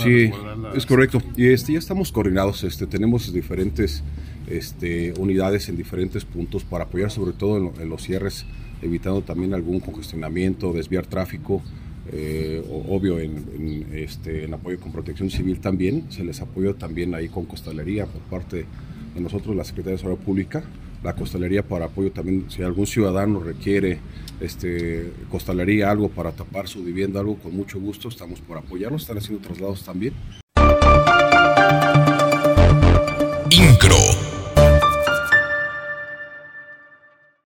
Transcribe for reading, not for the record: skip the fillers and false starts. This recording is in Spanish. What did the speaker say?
para Sí, resguardar es las... correcto. Y ya estamos coordinados, tenemos diferentes unidades en diferentes puntos para apoyar sobre todo en los cierres, evitando también algún congestionamiento, desviar tráfico. Obvio en apoyo con Protección Civil también se les apoya también ahí con costalería por parte de nosotros, la Secretaría de Seguridad Pública, la costalería para apoyo también si algún ciudadano requiere costalería, algo para tapar su vivienda, algo con mucho gusto estamos por apoyarlos, están haciendo traslados también